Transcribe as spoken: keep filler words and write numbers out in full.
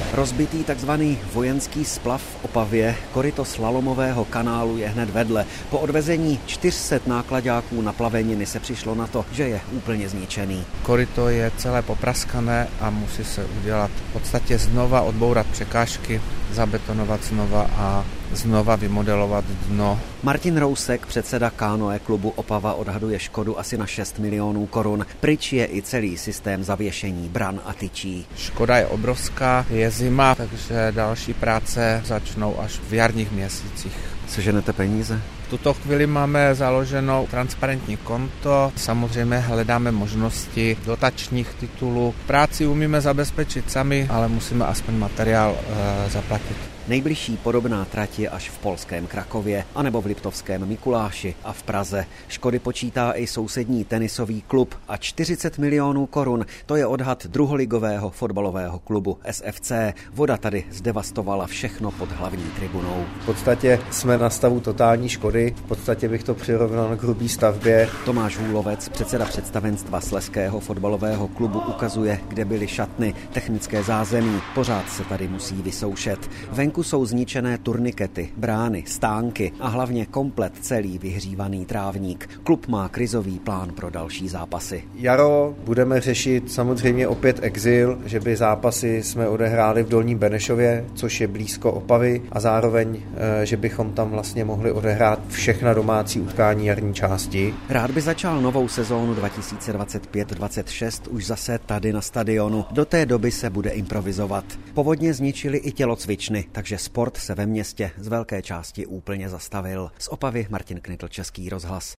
Rozbitý takzvaný vojenský splav v Opavě, koryto slalomového kanálu je hned vedle. Po odvezení čtyř set náklaďáků na plaveniny se přišlo na to, že je úplně zničený. Koryto je celé popraskané a musí se udělat v podstatě znova, odbourat překážky, zabetonovat znova a znova vymodelovat dno. Martin Rousek, předseda kánoe klubu Opava, odhaduje škodu asi na šest milionů korun. Pryč je i celý systém zavěšení bran a tyčí. Škoda je obrovská, je zima, takže další práce začnou až v jarních měsících. Seženete peníze? V tuto chvíli máme založenou transparentní konto, samozřejmě hledáme možnosti dotačních titulů. Práci umíme zabezpečit sami, ale musíme aspoň materiál e, zaplatit. Nejbližší podobná trať je až v polském Krakově, anebo v Liptovském Mikuláši a v Praze. Škody počítá i sousední tenisový klub a čtyřicet milionů korun. To je odhad druholigového fotbalového klubu S F C. Voda tady zdevastovala všechno pod hlavní tribunou. V podstatě jsme na stavu totální škody. V podstatě bych to přirovnal k hrubý stavbě. Tomáš Hůlovec, předseda představenstva Slezského fotbalového klubu, ukazuje, kde byly šatny, technické zázemí. Pořád se tady musí vysoušet. Venku jsou zničené turnikety, brány, stánky a hlavně komplet celý vyhřívaný trávník. Klub má krizový plán pro další zápasy. Jaro budeme řešit samozřejmě opět exil, že by zápasy jsme odehráli v Dolním Benešově, což je blízko Opavy, a zároveň, že bychom tam vlastně mohli odehrát všechna domácí utkání jarní části. Rád by začal novou sezónu dva tisíce dvacet pět dvacet šest už zase tady na stadionu. Do té doby se bude improvizovat. Povodně zničili i tělocvičny, takže sport se ve městě z velké části úplně zastavil. Z Opavy Martin Knitl, Český rozhlas.